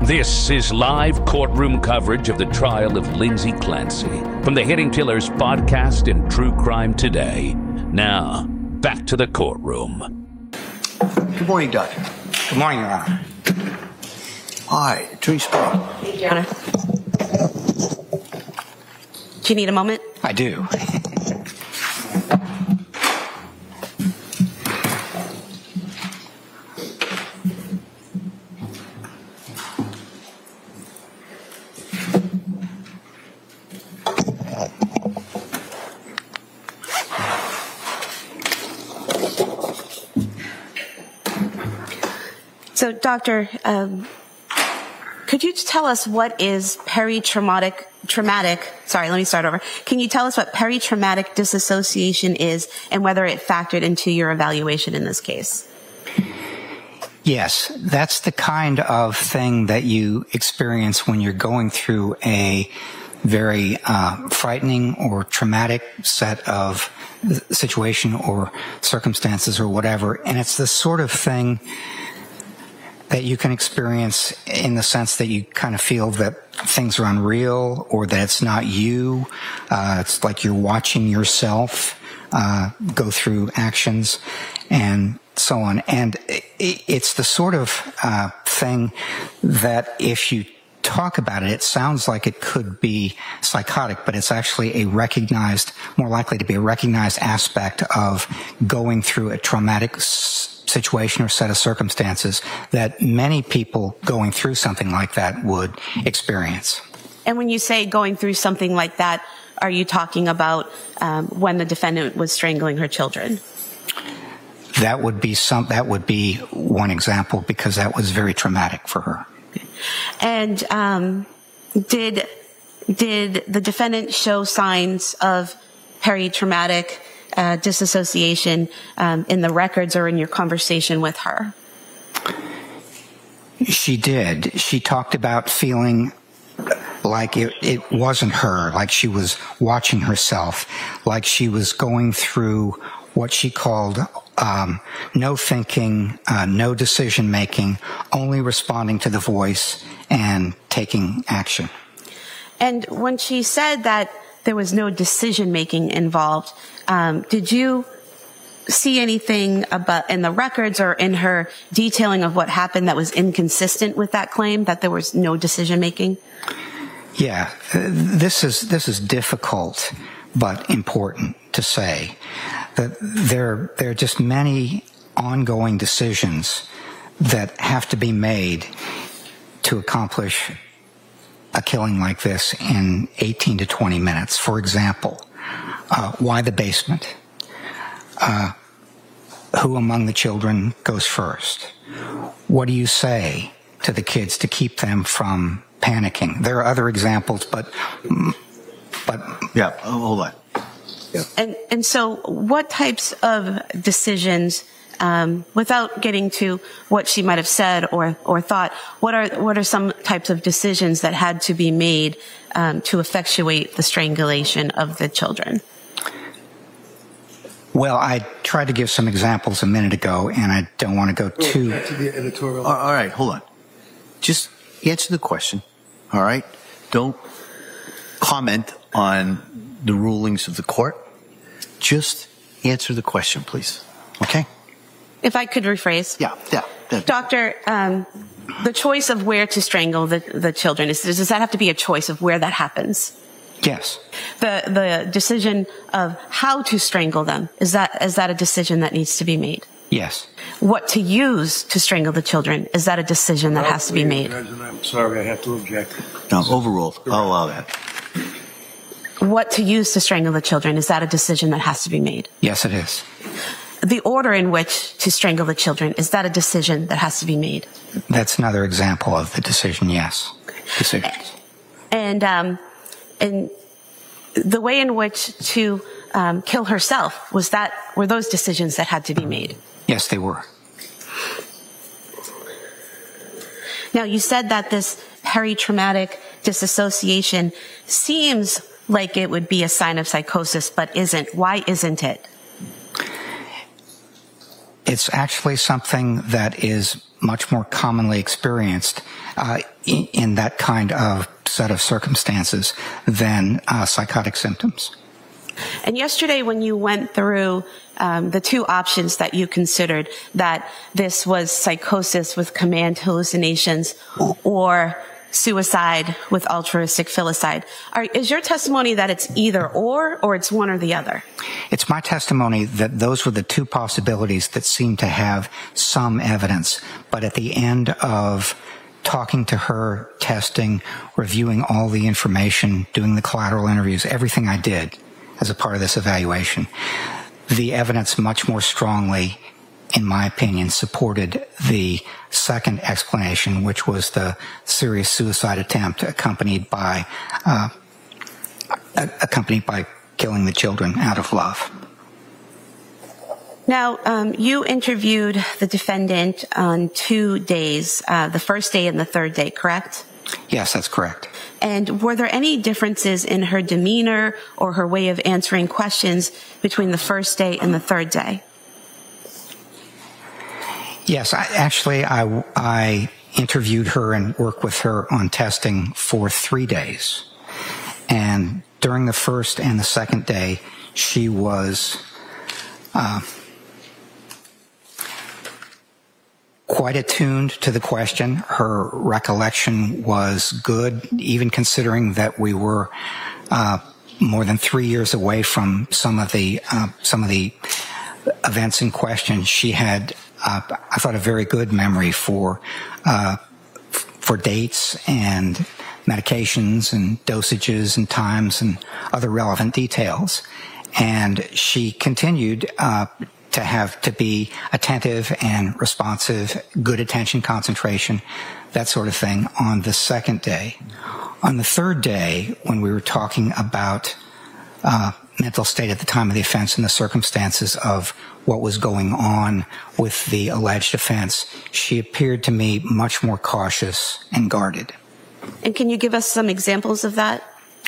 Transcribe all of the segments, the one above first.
This is live courtroom coverage of the trial of Lindsay Clancy from the Hitting Killers podcast and True Crime Today. Now, back to the courtroom. Good morning, Doctor. Good morning, Your Honor. Hi, Attorney Sparrow. Thank you, Your Honor. Do you need a moment? I do. So, Doctor, could you tell us what is peritraumatic, Can you tell us what peritraumatic disassociation is and whether it factored into your evaluation in this case? Yes, that's the kind of thing that you experience when you're going through a very frightening or traumatic set of situation or circumstances or whatever. And it's the sort of thing that you can experience in the sense that you kind of feel that things are unreal or that it's not you. It's like you're watching yourself go through actions and so on. And it's the sort of thing that if you talk about it, it sounds like it could be psychotic, but it's actually more likely to be a recognized aspect of going through a traumatic situation or set of circumstances that many people going through something like that would experience. And when you say going through something like that, are you talking about when the defendant was strangling her children? That would be one example because that was very traumatic for her. And did the defendant show signs of peritraumatic disassociation in the records or in your conversation with her? She did. She talked about feeling like it wasn't her, like she was watching herself, like she was going through what she called no thinking, no decision making, only responding to the voice and taking action. And when she said that there was no decision making involved, did you see anything about in the records or in her detailing of what happened that was inconsistent with that claim that there was no decision making? Yeah, this is difficult but important to say. That there are just many ongoing decisions that have to be made to accomplish a killing like this in 18 to 20 minutes. For example, why the basement? Who among the children goes first? What do you say to the kids to keep them from panicking? There are other examples, but yeah, hold on. Yeah. And so what types of decisions, without getting to what she might have said or thought, what are some types of decisions that had to be made to effectuate the strangulation of the children? Well, I tried to give some examples a minute ago, and I don't want to go too... Back to the editorial. All right, hold on. Just answer the question, all right? Don't comment on the rulings of the court. Just answer the question, please. Okay? If I could rephrase. Yeah. Doctor, the choice of where to strangle the children, does that have to be a choice of where that happens? Yes. The decision of how to strangle them, is that a decision that needs to be made? Yes. What to use to strangle the children, is that a decision that has to be made? I'm sorry, I have to object. No, overruled. I'll allow that. What to use to strangle the children, is that a decision that has to be made? Yes, it is. The order in which to strangle the children, is that a decision that has to be made? That's another example of the decision, yes. Decisions. And the way in which to kill herself, were those decisions that had to be made? Yes, they were. Now, you said that this peritraumatic disassociation seems like it would be a sign of psychosis, but isn't. Why isn't it? It's actually something that is much more commonly experienced in that kind of set of circumstances than psychotic symptoms. And yesterday when you went through the two options that you considered, that this was psychosis with command hallucinations or suicide with altruistic filicide, is your testimony that it's either or it's one or the other? It's my testimony that those were the two possibilities that seemed to have some evidence. But at the end of talking to her, testing, reviewing all the information, doing the collateral interviews, everything I did as a part of this evaluation, the evidence much more strongly, in my opinion, supported the second explanation, which was the serious suicide attempt accompanied by killing the children out of love. Now, you interviewed the defendant on 2 days, the first day and the third day, correct? Yes, that's correct. And were there any differences in her demeanor or her way of answering questions between the first day and the third day? Yes, I interviewed her and worked with her on testing for 3 days. And during the first and the second day, she was quite attuned to the question. Her recollection was good, even considering that we were more than 3 years away from some of the events in question. She had, I thought, a very good memory for dates and medications and dosages and times and other relevant details. And she continued to be attentive and responsive, good attention, concentration, that sort of thing on the second day. On the third day, when we were talking about mental state at the time of the offense and the circumstances of what was going on with the alleged offense, she appeared to me much more cautious and guarded. And can you give us some examples of that?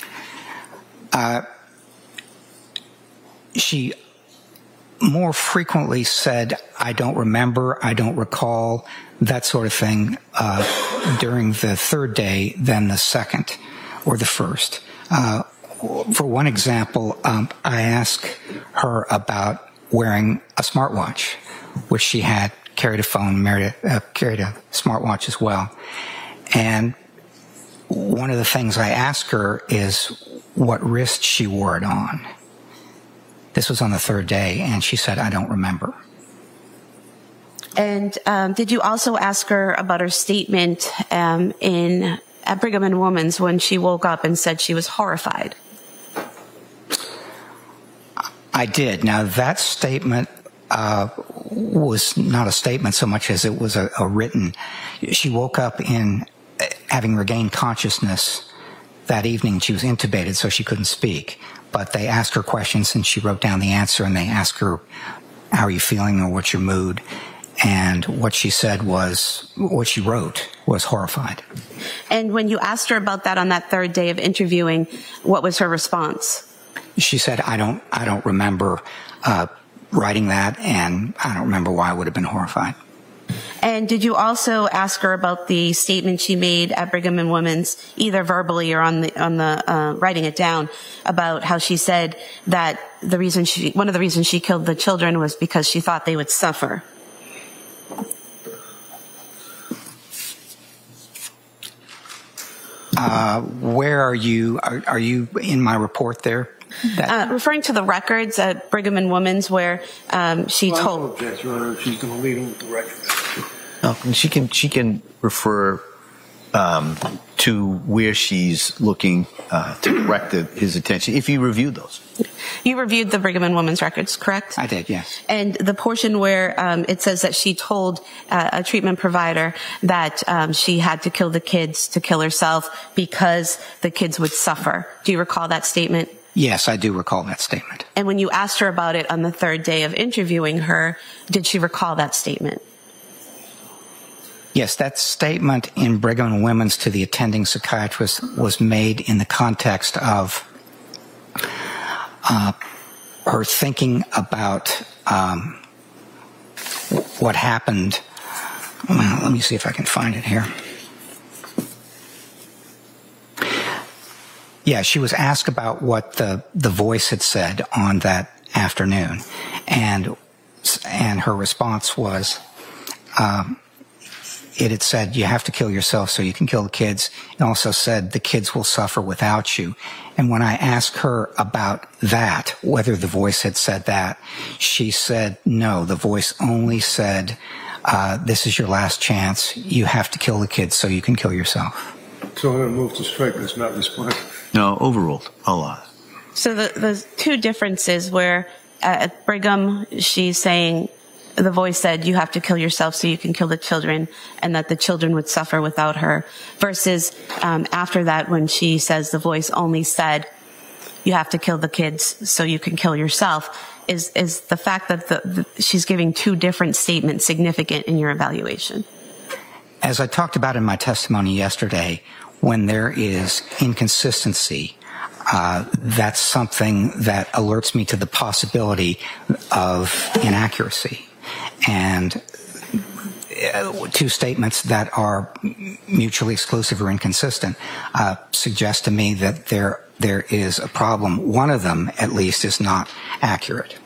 She more frequently said, I don't remember, I don't recall, that sort of thing, during the third day than the second or the first. For one example, I asked her about wearing a smartwatch, which she had carried a phone, carried a smartwatch as well. And one of the things I asked her is what wrist she wore it on. This was on the third day, and she said, I don't remember. And did you also ask her about her statement at Brigham and Women's when she woke up and said she was horrified? I did. Now, that statement was not a statement so much as it was a written. She woke up in having regained consciousness that evening. She was intubated, so she couldn't speak. But they asked her questions, and she wrote down the answer, and they asked her, how are you feeling or what's your mood? And what she said was, what she wrote was horrified. And when you asked her about that on that third day of interviewing, what was her response? She said, I don't remember writing that, and I don't remember why I would have been horrified. And did you also ask her about the statement she made at Brigham and Women's, either verbally or on the writing it down, about how she said that one of the reasons she killed the children was because she thought they would suffer? Where are you? Are you in my report there? Referring to the records at Brigham and Women's where she told. She's going to lead him with the records. No, and she can refer to where she's looking to direct his attention if you reviewed those. You reviewed the Brigham and Women's records, correct? I did, yes. And the portion where it says that she told a treatment provider that she had to kill the kids to kill herself because the kids would suffer. Do you recall that statement? Yes, I do recall that statement. And when you asked her about it on the third day of interviewing her, did she recall that statement? Yes, that statement in Brigham and Women's to the attending psychiatrist was made in the context of her thinking about what happened Well, let me see if I can find it here. Yeah, she was asked about what the voice had said on that afternoon, and her response was, it had said, you have to kill yourself so you can kill the kids. It also said, the kids will suffer without you. And when I asked her about that, whether the voice had said that, she said, no, the voice only said, this is your last chance. You have to kill the kids so you can kill yourself. So I'm going to move to strike this, not respond. No, overruled. A lot. So the two differences where at Brigham, she's saying, the voice said, you have to kill yourself so you can kill the children, and that the children would suffer without her, versus after that when she says the voice only said, you have to kill the kids so you can kill yourself. Is the fact that she's giving two different statements significant in your evaluation? As I talked about in my testimony yesterday, when there is inconsistency, that's something that alerts me to the possibility of inaccuracy. And two statements that are mutually exclusive or inconsistent suggest to me that there is a problem. One of them, at least, is not accurate.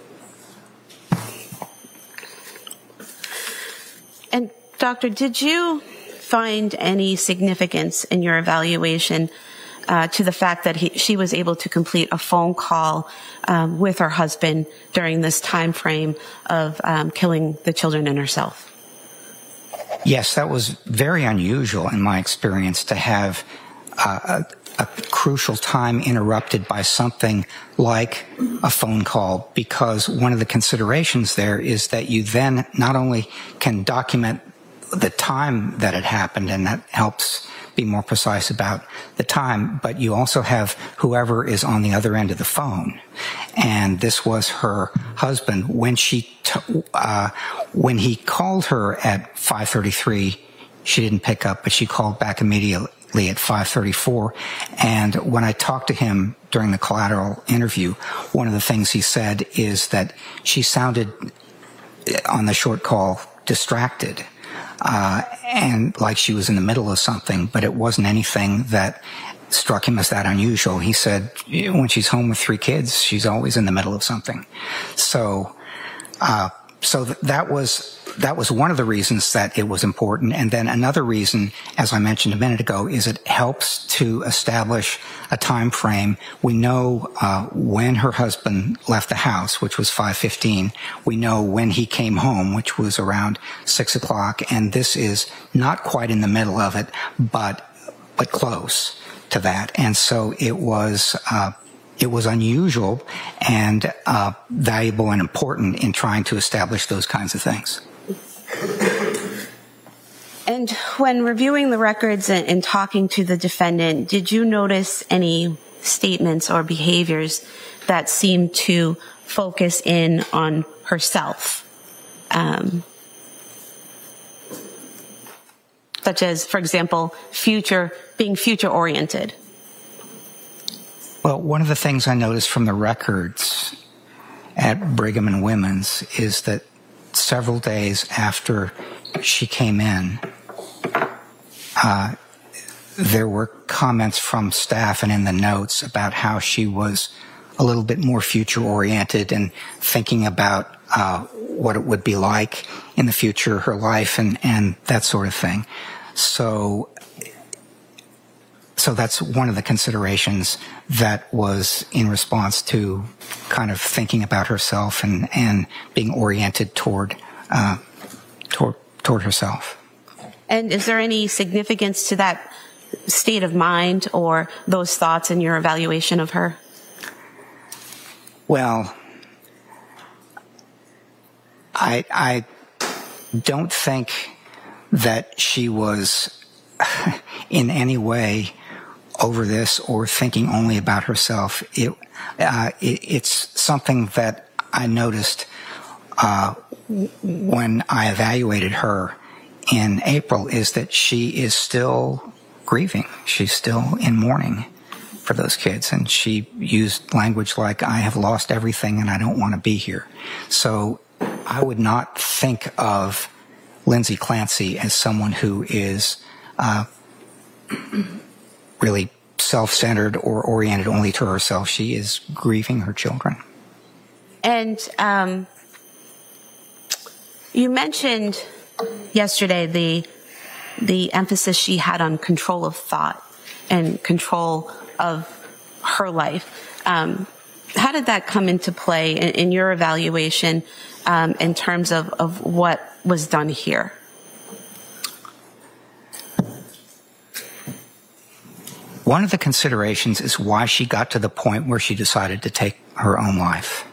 And Doctor, did you find any significance in your evaluation to the fact that she was able to complete a phone call with her husband during this time frame of killing the children and herself? Yes, that was very unusual in my experience, to have a crucial time interrupted by something like a phone call, because one of the considerations there is that you then not only can document the time that it happened, and that helps be more precise about the time, but you also have whoever is on the other end of the phone. And this was her husband. When when he called her at 5:33, she didn't pick up, but she called back immediately at 5:34. And when I talked to him during the collateral interview, one of the things he said is that she sounded, on the short call, distracted. And like she was in the middle of something, but it wasn't anything that struck him as that unusual. He said when she's home with 3 kids, she's always in the middle of something. So that was one of the reasons that it was important. And then another reason, as I mentioned a minute ago, is it helps to establish a time frame. We know when her husband left the house, which was 5:15. We know when he came home, which was around 6 o'clock. And this is not quite in the middle of it, but close to that. And so it was unusual and valuable and important in trying to establish those kinds of things. And when reviewing the records and talking to the defendant, did you notice any statements or behaviors that seemed to focus in on herself? Such as, for example, being future-oriented. Well, one of the things I noticed from the records at Brigham and Women's is that several days after she came in, there were comments from staff and in the notes about how she was a little bit more future-oriented and thinking about what it would be like in the future, her life, and that sort of thing. So that's one of the considerations that was in response to kind of thinking about herself and being oriented toward herself. And is there any significance to that state of mind or those thoughts in your evaluation of her? Well, I don't think that she was in any way over this or thinking only about herself. It's something that I noticed when I evaluated her in April, is that she is still grieving. She's still in mourning for those kids. And she used language like, I have lost everything and I don't want to be here. So I would not think of Lindsay Clancy as someone who is really self-centered or oriented only to herself. She is grieving her children. And you mentioned yesterday the emphasis she had on control of thought and control of her life. How did that come into play in your evaluation in terms of what was done here? One of the considerations is why she got to the point where she decided to take her own life.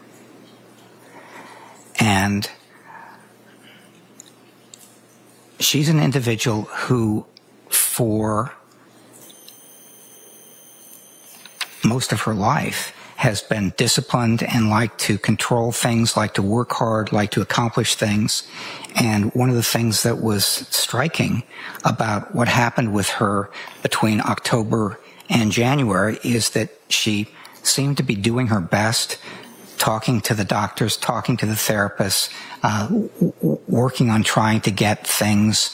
And she's an individual who, for most of her life, has been disciplined and liked to control things, liked to work hard, liked to accomplish things. And one of the things that was striking about what happened with her between October and January is that she seemed to be doing her best, talking to the doctors, talking to the therapists, working on trying to get things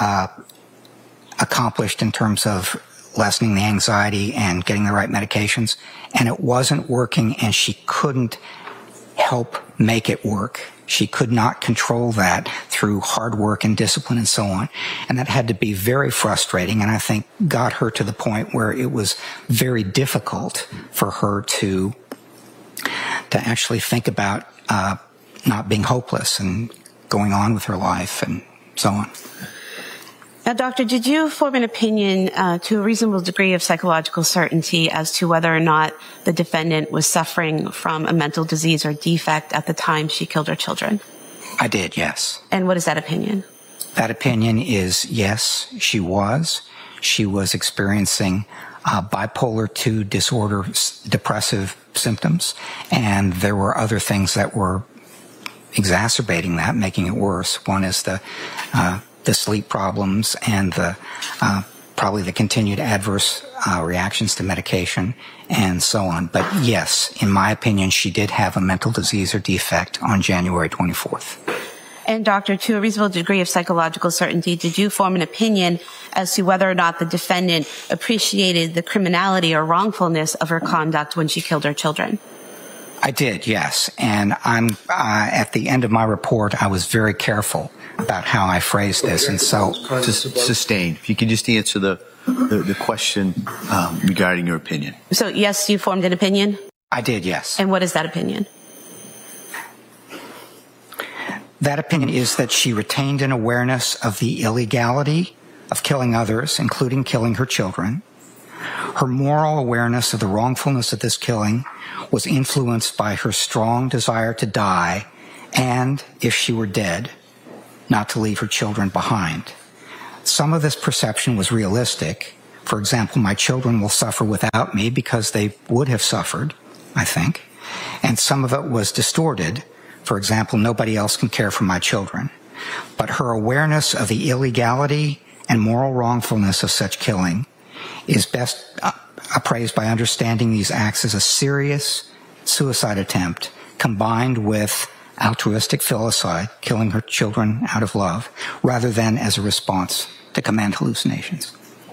accomplished in terms of lessening the anxiety and getting the right medications. And it wasn't working, and she couldn't help make it work. She could not control that through hard work and discipline and so on. And that had to be very frustrating, and I think got her to the point where it was very difficult for her to actually think about not being hopeless and going on with her life and so on. Now, Doctor, did you form an opinion to a reasonable degree of psychological certainty as to whether or not the defendant was suffering from a mental disease or defect at the time she killed her children? I did, yes. And what is that opinion? That opinion is yes, she was. She was experiencing bipolar II disorder, depressive symptoms, and there were other things that were exacerbating that, making it worse. One is the sleep problems and probably the continued adverse reactions to medication and so on. But yes, in my opinion, she did have a mental disease or defect on January 24th. And Doctor, to a reasonable degree of psychological certainty, did you form an opinion as to whether or not the defendant appreciated the criminality or wrongfulness of her conduct when she killed her children? I did, yes. And I'm at the end of my report, I was very careful about how I phrased this, and so Sustained. If you could just answer the question regarding your opinion. So yes, you formed an opinion? I did, yes. And what is that opinion? That opinion is that she retained an awareness of the illegality of killing others, including killing her children. Her moral awareness of the wrongfulness of this killing was influenced by her strong desire to die and, if she were dead, not to leave her children behind. Some of this perception was realistic. For example, my children will suffer without me because they would have suffered, I think. And some of it was distorted. For example, nobody else can care for my children. But her awareness of the illegality and moral wrongfulness of such killing is best appraised by understanding these acts as a serious suicide attempt combined with altruistic filicide, killing her children out of love, rather than as a response to command hallucinations.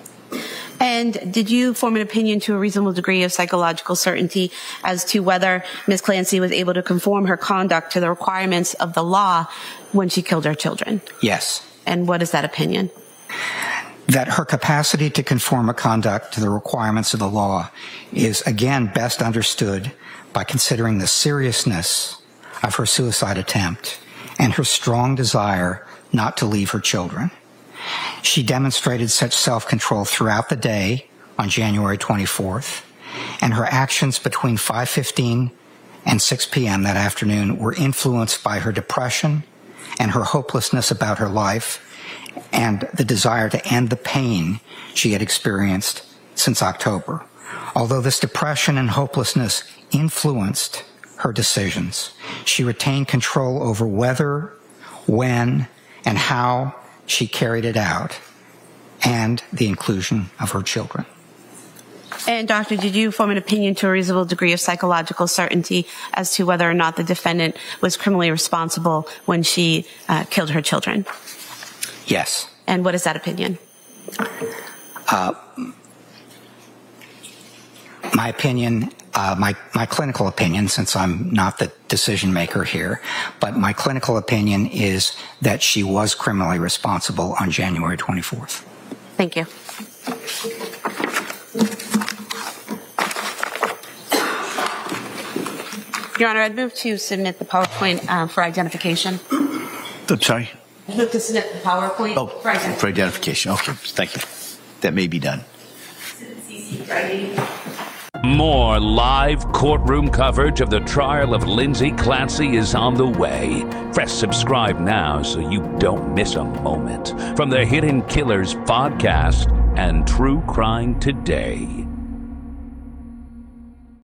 And did you form an opinion to a reasonable degree of psychological certainty as to whether Ms. Clancy was able to conform her conduct to the requirements of the law when she killed her children? Yes. And what is that opinion? That her capacity to conform her conduct to the requirements of the law is, again, best understood by considering the seriousness of her suicide attempt and her strong desire not to leave her children. She demonstrated such self-control throughout the day on January 24th, and her actions between 5:15 and 6 p.m. that afternoon were influenced by her depression and her hopelessness about her life and the desire to end the pain she had experienced since October. Although this depression and hopelessness influenced her decisions, she retained control over whether, when, and how she carried it out, and the inclusion of her children. And Doctor, did you form an opinion to a reasonable degree of psychological certainty as to whether or not the defendant was criminally responsible when she killed her children? Yes. And what is that opinion? My opinion, my clinical opinion, since I'm not the decision maker here, but my clinical opinion is that she was criminally responsible on January 24th. Thank you. Your Honor, I'd move to submit the PowerPoint for identification. I'm sorry? I'd move to submit the PowerPoint for identification. For identification. Okay, thank you. That may be done. More live courtroom coverage of the trial of Lindsay Clancy is on the way. Press subscribe now so you don't miss a moment from the Hidden Killers podcast and True Crime Today.